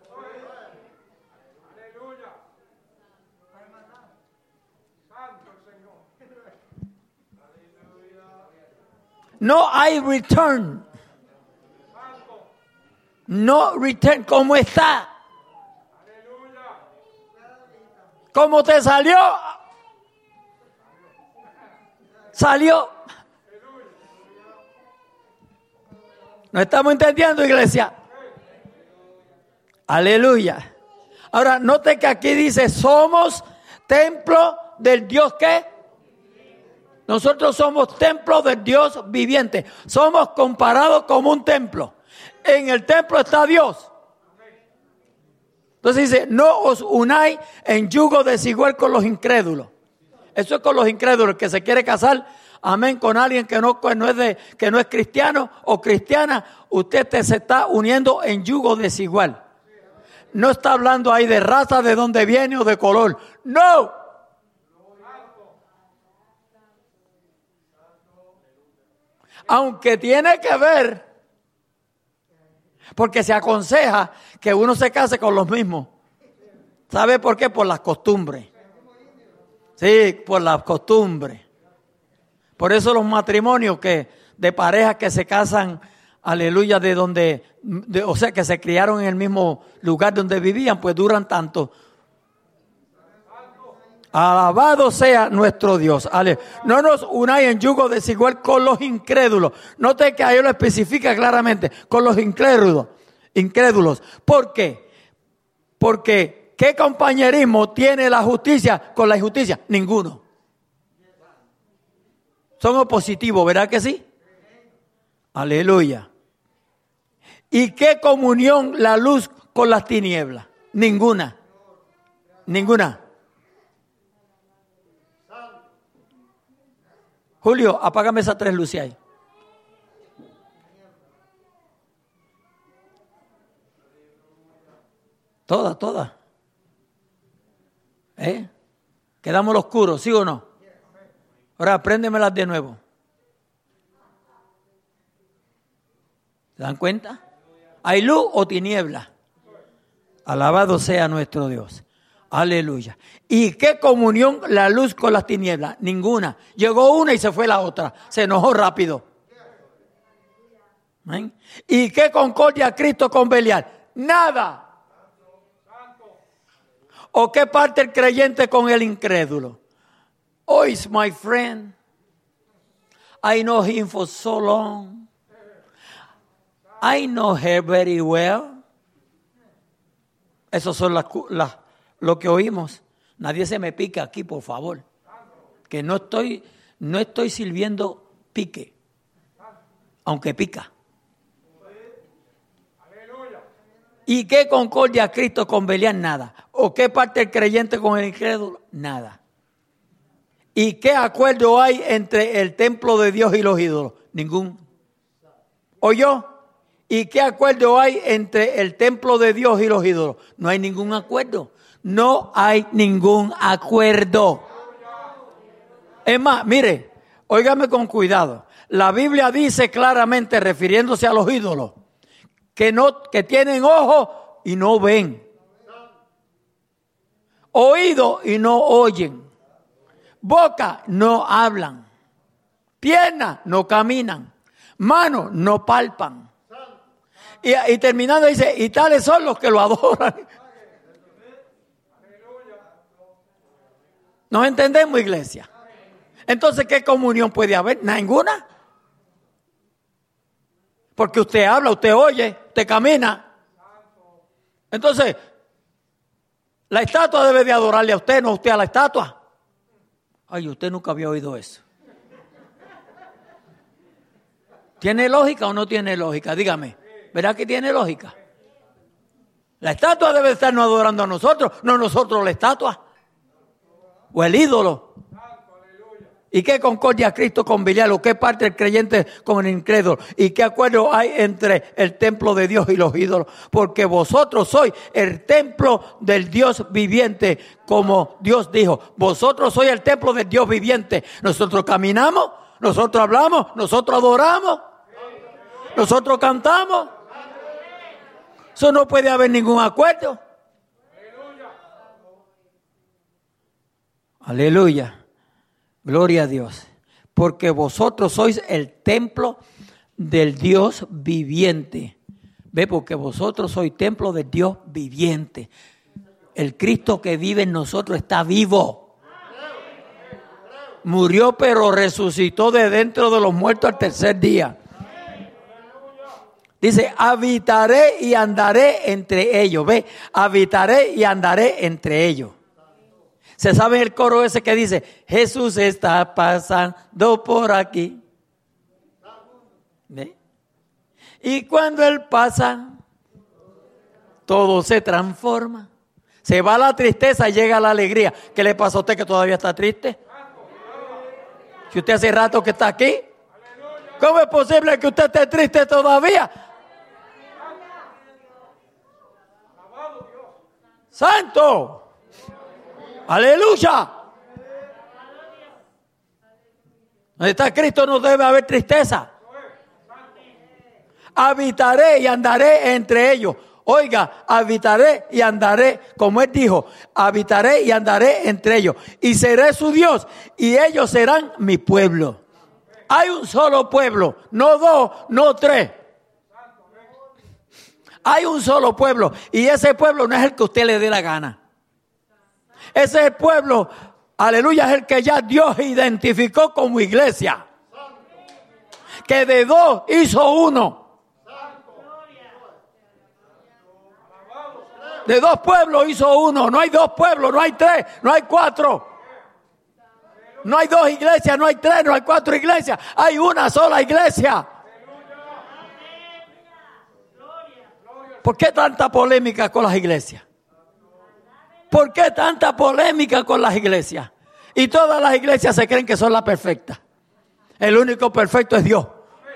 Speaker 1: No hay return. No return, como está. ¿Cómo te salió? Salió. ¿No estamos entendiendo, iglesia? Aleluya. Ahora, note que aquí dice, somos templo del Dios que. Nosotros somos templo del Dios viviente. Somos comparados como un templo. En el templo está Dios. Entonces dice, no os unáis en yugo desigual con los incrédulos. Eso es con los incrédulos, que se quiere casar, amén, con alguien que no, que no es de, que no es cristiano o cristiana. Usted te, se está uniendo en yugo desigual. No está hablando ahí de raza, de dónde viene o de color. No. Aunque tiene que ver, porque se aconseja que uno se case con los mismos. ¿Sabe por qué? Por las costumbres. Sí, por las costumbres. Por eso los matrimonios que de parejas que se casan, aleluya, de donde, de, o sea, que se criaron en el mismo lugar donde vivían, pues duran tanto. Alabado sea nuestro Dios. Ale. No nos unáis en yugo desigual con los incrédulos. Note que ahí lo especifica claramente. Con los incrédulos. Incrédulos. ¿Por qué? Porque ¿qué compañerismo tiene la justicia con la injusticia? Ninguno. Son opositivos, ¿verdad que sí? Aleluya. ¿Y qué comunión la luz con las tinieblas? Ninguna. Ninguna. Julio, apágame esas tres luces ahí. Todas, todas. ¿Eh? Quedamos los oscuros, ¿sí o no? Ahora, préndemelas de nuevo. ¿Se dan cuenta? ¿Hay luz o tiniebla? Alabado sea nuestro Dios. Aleluya. ¿Y qué comunión la luz con las tinieblas? Ninguna. Llegó una y se fue la otra. Se enojó rápido. ¿Eh? ¿Y qué concordia Cristo con Belial? Nada. ¿O qué parte el creyente con el incrédulo? Oh, is my friend. I know him for so long. I know her very well. Esas son las, las, lo que oímos. Nadie se me pica aquí, por favor. Que no estoy, no estoy sirviendo pique. Aunque pica. ¿Y qué concordia Cristo con Belial? Nada. ¿O qué parte el creyente con el incrédulo? Nada. ¿Y qué acuerdo hay entre el templo de Dios y los ídolos? Ningún. ¿Oyó? ¿Y qué acuerdo hay entre el templo de Dios y los ídolos? No hay ningún acuerdo. No hay ningún acuerdo. Es más, mire, óigame con cuidado. La Biblia dice claramente, refiriéndose a los ídolos, que no, que tienen ojos y no ven, oído y no oyen, boca no hablan, piernas no caminan, manos no palpan. Y, y terminando dice, y tales son los que lo adoran. ¿Nos entendemos, iglesia? Entonces, ¿qué comunión puede haber? Ninguna. Porque usted habla, usted oye, usted camina. Entonces, la estatua debe de adorarle a usted, no usted a la estatua. Ay, usted nunca había oído eso. ¿Tiene lógica o no tiene lógica? Dígame, ¿verdad que tiene lógica? La estatua debe estarnos adorando a nosotros, no nosotros la estatua. o el ídolo. ¿Y qué concordia Cristo con Belial? ¿O qué parte el creyente con el incrédulo? ¿Y qué acuerdo hay entre el templo de Dios y los ídolos? Porque vosotros sois el templo del Dios viviente, como Dios dijo. Vosotros sois el templo del Dios viviente. Nosotros caminamos, nosotros hablamos, nosotros adoramos, nosotros cantamos. Eso no puede haber ningún acuerdo. Aleluya. Gloria a Dios, porque vosotros sois el templo del Dios viviente. Ve, porque vosotros sois templo del Dios viviente. El Cristo que vive en nosotros está vivo. Murió, pero resucitó de dentro de los muertos al tercer día. Dice, habitaré y andaré entre ellos. Ve, habitaré y andaré entre ellos. ¿Se sabe el coro ese que dice, Jesús está pasando por aquí? ¿Ve? Y cuando Él pasa, todo se transforma. Se va la tristeza y llega la alegría. ¿Qué le pasa a usted que todavía está triste? Si usted hace rato que está aquí, ¿cómo es posible que usted esté triste todavía? ¡Santo! ¡Aleluya! Donde está Cristo no debe haber tristeza. Habitaré y andaré entre ellos. Oiga, habitaré y andaré, como Él dijo, habitaré y andaré entre ellos. Y seré su Dios y ellos serán mi pueblo. Hay un solo pueblo, no dos, no tres. Hay un solo pueblo y ese pueblo no es el que usted le dé la gana. Ese es el pueblo, aleluya, es el que ya Dios identificó como iglesia. Que de dos hizo uno. De dos pueblos hizo uno. No hay dos pueblos, no hay tres, no hay cuatro. No hay dos iglesias, no hay tres, no hay cuatro iglesias. Hay una sola iglesia. ¿Por qué tanta polémica con las iglesias? ¿Por qué tanta polémica con las iglesias? Y todas las iglesias se creen que son las perfectas. El único perfecto es Dios.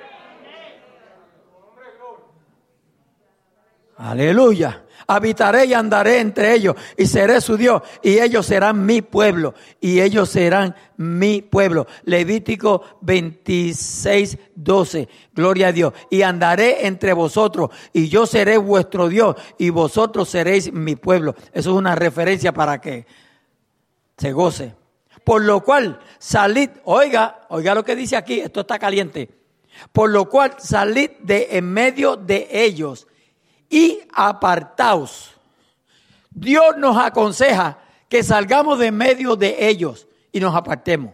Speaker 1: Aleluya. Habitaré y andaré entre ellos y seré su Dios y ellos serán mi pueblo y ellos serán mi pueblo. Levítico veintiséis, doce. Gloria a Dios. Y andaré entre vosotros y yo seré vuestro Dios y vosotros seréis mi pueblo. Eso es una referencia para que se goce. Por lo cual salid, oiga, oiga lo que dice aquí, esto está caliente. Por lo cual salid de en medio de ellos y apartaos. Dios nos aconseja que salgamos de en medio de ellos y nos apartemos.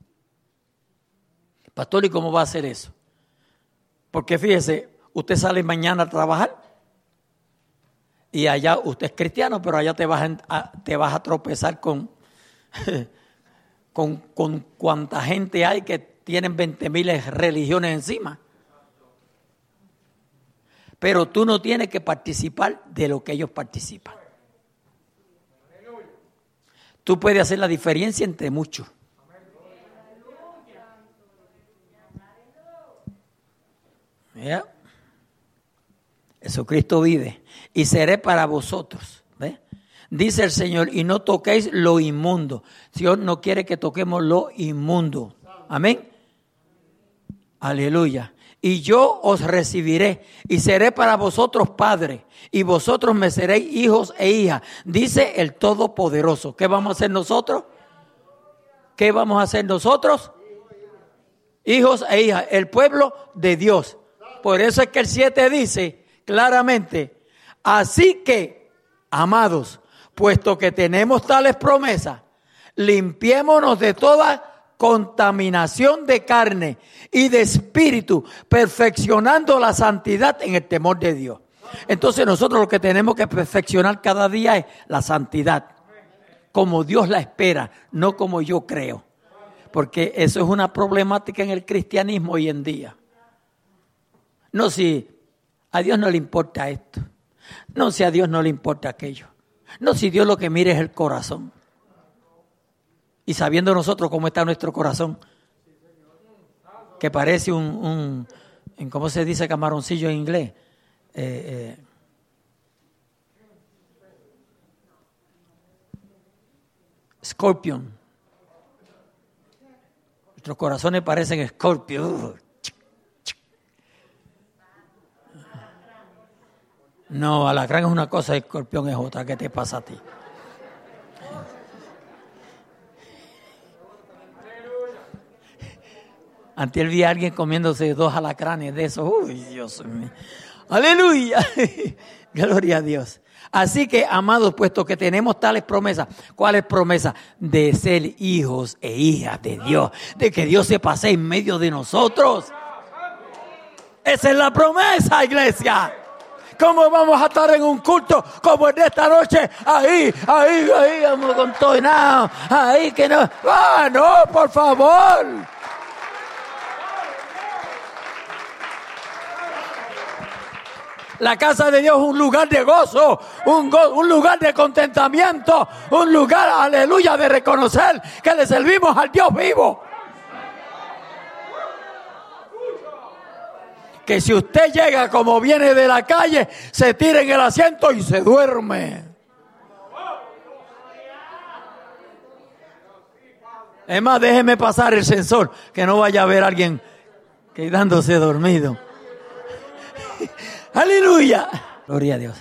Speaker 1: Pastor, ¿y cómo va a hacer eso? Porque fíjese, usted sale mañana a trabajar y allá usted es cristiano, pero allá te vas a, te vas a tropezar con, con, con cuánta gente hay que tienen veinte mil religiones encima. Pero tú no tienes que participar de lo que ellos participan. Tú puedes hacer la diferencia entre muchos. ¿Ya? Jesucristo vive y seré para vosotros. ¿Ve? Dice el Señor, y no toquéis lo inmundo. Dios no quiere que toquemos lo inmundo. Amén. Aleluya. Y yo os recibiré y seré para vosotros padre y vosotros me seréis hijos e hijas, dice el Todopoderoso. ¿Qué vamos a hacer nosotros? ¿Qué vamos a hacer nosotros? Hijos e hijas, el pueblo de Dios. Por eso es que el siete dice claramente, así que, amados, puesto que tenemos tales promesas, limpiémonos de toda contaminación de carne y de espíritu, perfeccionando la santidad en el temor de Dios. Entonces nosotros lo que tenemos que perfeccionar cada día es la santidad, como Dios la espera, no como yo creo. Porque eso es una problemática en el cristianismo hoy en día. No, si a Dios no le importa esto. No, si a Dios no le importa aquello. No, si Dios lo que mira es el corazón. Y sabiendo nosotros cómo está nuestro corazón, que parece un, un en ¿cómo se dice camaroncillo en inglés? Eh, eh, Scorpion. Nuestros corazones parecen escorpión. No, alacrán es una cosa, escorpión es otra. ¿Qué te pasa a ti? Antes vi a alguien comiéndose dos alacranes de esos. Uy, Dios mío. Aleluya. Gloria a Dios. Así que, amados, puesto que tenemos tales promesas, ¿cuáles promesas? De ser hijos e hijas de Dios, de que Dios se pase en medio de nosotros. Esa es la promesa, iglesia. ¿Cómo vamos a estar en un culto como en esta noche? Ahí, ahí, ahí, vamos con todo y nada. Ahí que no. ¡Ah, no, por favor! La casa de Dios es un lugar de gozo, un, go, un lugar de contentamiento, un lugar, aleluya, de reconocer que le servimos al Dios vivo. Que si usted llega como viene de la calle, se tira en el asiento y se duerme. Es más, déjeme pasar el sensor, que no vaya a haber alguien quedándose dormido. Aleluya. Gloria a Dios.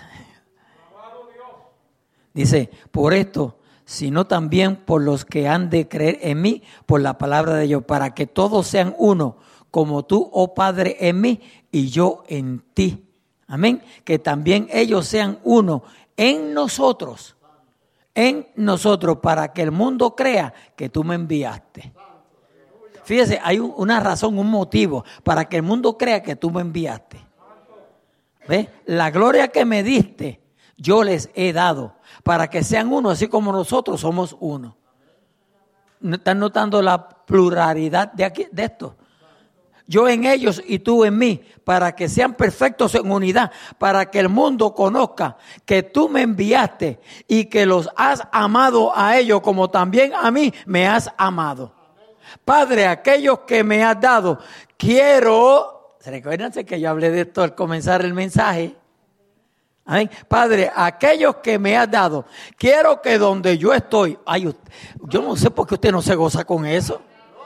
Speaker 1: Dice, por esto, sino también por los que han de creer en mí, por la palabra de Dios, para que todos sean uno, como tú, oh Padre, en mí y yo en ti. Amén. Que también ellos sean uno en nosotros, en nosotros, para que el mundo crea que tú me enviaste. Fíjese, hay una razón, un motivo para que el mundo crea que tú me enviaste. ¿Ves? La gloria que me diste, yo les he dado para que sean uno, así como nosotros somos uno. ¿Están notando la pluralidad de aquí, de esto? Yo en ellos y tú en mí, para que sean perfectos en unidad, para que el mundo conozca que tú me enviaste y que los has amado a ellos como también a mí me has amado. Padre, aquellos que me has dado, quiero... Recuérdense que yo hablé de esto al comenzar el mensaje. Amén. Padre, aquellos que me has dado, quiero que donde yo estoy, ay, usted, yo no sé por qué usted no se goza con eso.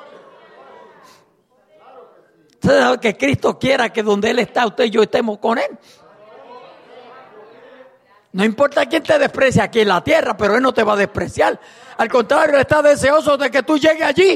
Speaker 1: Usted sabe que Cristo quiera que donde Él está, usted y yo estemos con Él. No importa quién te desprecia aquí en la tierra, pero Él no te va a despreciar. Al contrario, Él está deseoso de que tú llegues allí.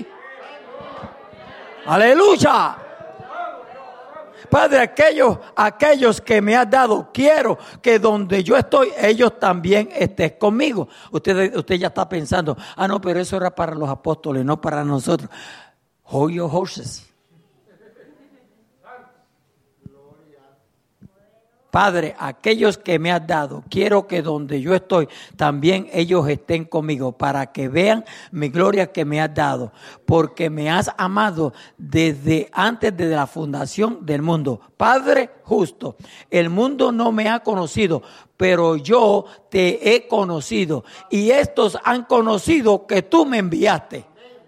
Speaker 1: Aleluya. Padre, aquellos, aquellos que me has dado, quiero que donde yo estoy, ellos también estén conmigo. Usted, usted ya está pensando, ah, no, pero eso era para los apóstoles, no para nosotros. Hold your horses. Padre, aquellos que me has dado, quiero que donde yo estoy, también ellos estén conmigo, para que vean mi gloria que me has dado, porque me has amado desde antes de la fundación del mundo. Padre justo, el mundo no me ha conocido, pero yo te he conocido, y estos han conocido que tú me enviaste.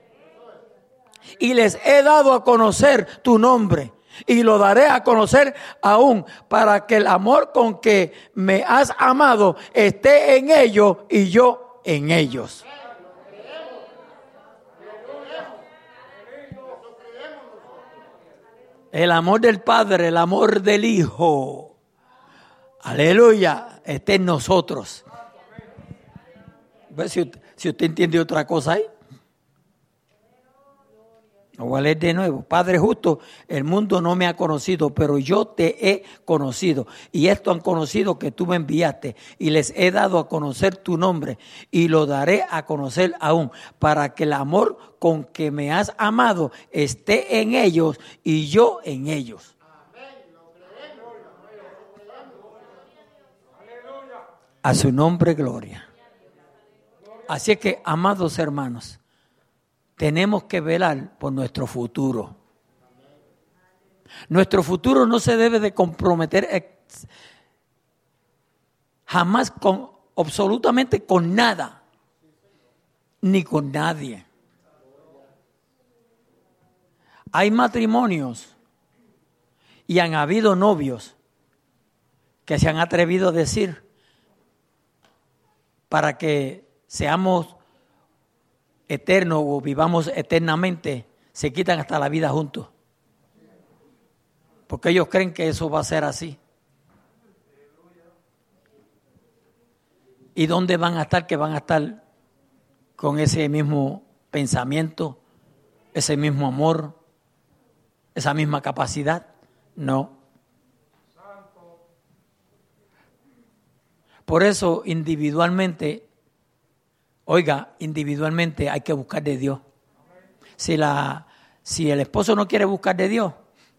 Speaker 1: Y les he dado a conocer tu nombre. Y lo daré a conocer aún, para que el amor con que me has amado esté en ellos y yo en ellos. El amor del Padre, el amor del Hijo, aleluya, esté en nosotros. Si usted, si usted entiende otra cosa ahí. Lo voy a leer de nuevo. Padre justo, el mundo no me ha conocido, pero yo te he conocido. Y esto han conocido que tú me enviaste. Y les he dado a conocer tu nombre. Y lo daré a conocer aún, para que el amor con que me has amado esté en ellos y yo en ellos. A su nombre, gloria. Así es que, amados hermanos, tenemos que velar por nuestro futuro. Nuestro futuro no se debe de comprometer jamás con absolutamente con nada, ni con nadie. Hay matrimonios y han habido novios que se han atrevido a decir, para que seamos eternos o vivamos eternamente, se quitan hasta la vida juntos. Porque ellos creen que eso va a ser así. ¿Y dónde van a estar? Que van a estar con ese mismo pensamiento, ese mismo amor, esa misma capacidad. No. Por eso individualmente, oiga, individualmente hay que buscar de Dios. Si, la, si el esposo no quiere buscar de Dios,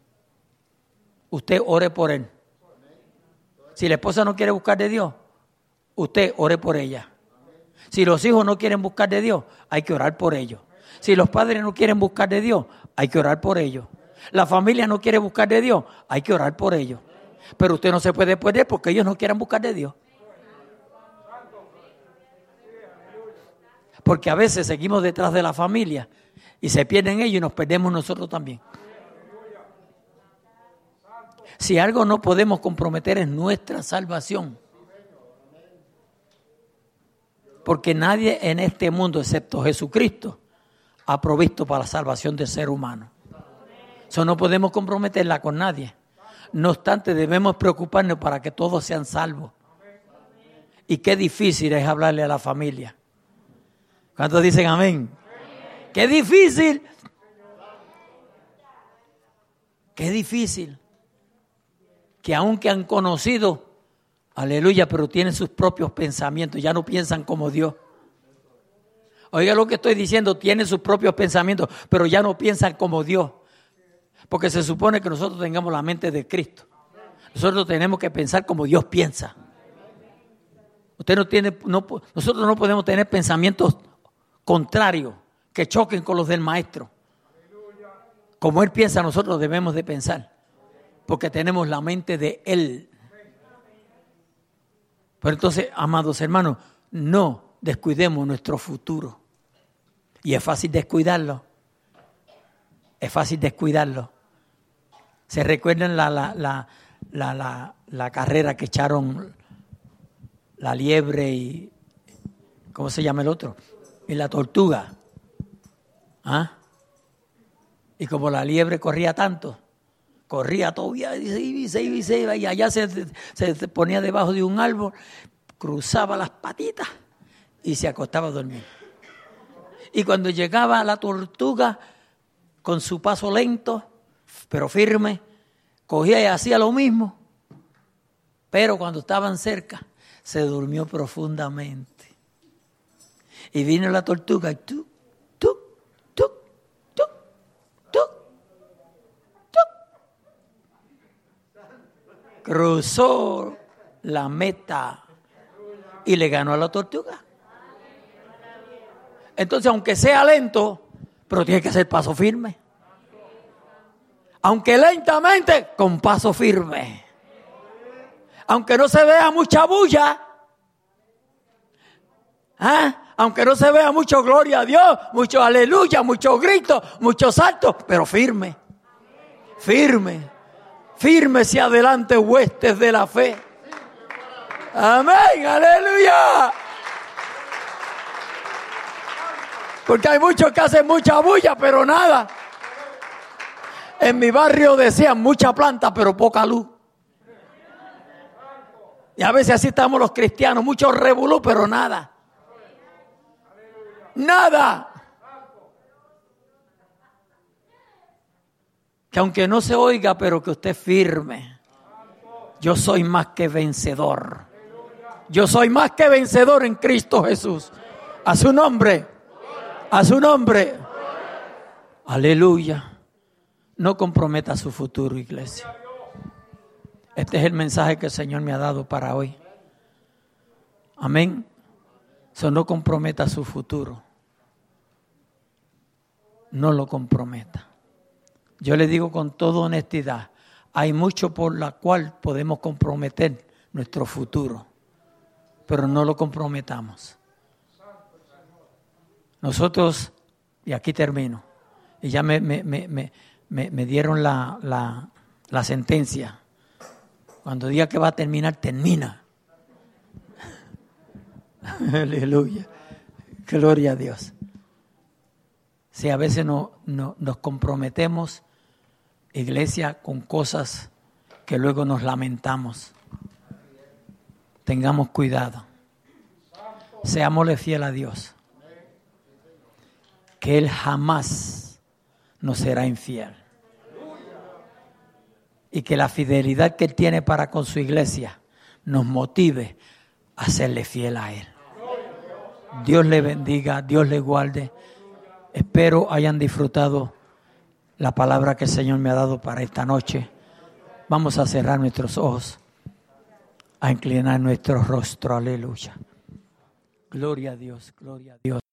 Speaker 1: usted ore por él. Si la esposa no quiere buscar de Dios, usted ore por ella. Si los hijos no quieren buscar de Dios, hay que orar por ellos. Si los padres no quieren buscar de Dios, hay que orar por ellos. La familia no quiere buscar de Dios, hay que orar por ellos. Pero usted no se puede perder porque ellos no quieren buscar de Dios. Porque a veces seguimos detrás de la familia y se pierden ellos y nos perdemos nosotros también. Si algo no podemos comprometer es nuestra salvación. Porque nadie en este mundo, excepto Jesucristo, ha provisto para la salvación del ser humano. Eso no podemos comprometerla con nadie. No obstante, debemos preocuparnos para que todos sean salvos. Y qué difícil es hablarle a la familia. ¿Cuántos dicen amén? Amén. ¡Qué difícil! ¡Qué difícil! Que aunque han conocido, aleluya, pero tienen sus propios pensamientos, ya no piensan como Dios. Oiga lo que estoy diciendo, tienen sus propios pensamientos, pero ya no piensan como Dios. Porque se supone que nosotros tengamos la mente de Cristo. Nosotros tenemos que pensar como Dios piensa. Usted no tiene, no, nosotros no podemos tener pensamientos contrarios que choquen con los del maestro. Como él piensa, nosotros debemos de pensar, porque tenemos la mente de él. Pero entonces, amados hermanos, no descuidemos nuestro futuro. Y es fácil descuidarlo. Es fácil descuidarlo. ¿Se recuerdan la, la, la, la, la, la carrera que echaron la liebre y, ¿cómo se llama el otro? Y la tortuga. ¿Ah? Y como la liebre corría tanto, corría todavía y se iba y se iba y se iba, y allá se, se, se ponía debajo de un árbol, cruzaba las patitas y se acostaba a dormir. Y cuando llegaba la tortuga, con su paso lento, pero firme, cogía y hacía lo mismo. Pero cuando estaban cerca, se durmió profundamente. Y vino la tortuga y tú, tú, tú, tú, tú, tú. Cruzó la meta y le ganó a la tortuga. Entonces, aunque sea lento, pero tiene que hacer paso firme. Aunque lentamente, con paso firme. Aunque no se vea mucha bulla, ¿ah? Aunque no se vea mucho gloria a Dios, mucho aleluya, muchos gritos, muchos saltos, pero firme, firme, firme hacia adelante, huestes de la fe. Amén, aleluya. Porque hay muchos que hacen mucha bulla, pero nada. En mi barrio decían mucha planta, pero poca luz. Y a veces así estamos los cristianos, mucho revolú, pero nada. Nada. Que aunque no se oiga, pero que usted firme. Yo soy más que vencedor. Yo soy más que vencedor en Cristo Jesús. A su nombre. A su nombre. Aleluya. No comprometa su futuro, iglesia. Este es el mensaje que el Señor me ha dado para hoy. Amén. So, no comprometa su futuro. No lo comprometa. Yo le digo con toda honestidad, hay mucho por la cual podemos comprometer nuestro futuro, pero no lo comprometamos. Nosotros, y aquí termino, y ya me, me, me, me, me, me dieron la, la, la sentencia. Cuando diga que va a terminar, termina. Aleluya. Gloria a Dios. Si a veces no, no, nos comprometemos, iglesia, con cosas que luego nos lamentamos. Tengamos cuidado. Seámosle fiel a Dios. Que Él jamás nos será infiel. Y que la fidelidad que Él tiene para con su iglesia nos motive a serle fiel a Él. Dios le bendiga, Dios le guarde. Espero hayan disfrutado la palabra que el Señor me ha dado para esta noche. Vamos a cerrar nuestros ojos, a inclinar nuestro rostro. Aleluya. Gloria a Dios, gloria a Dios.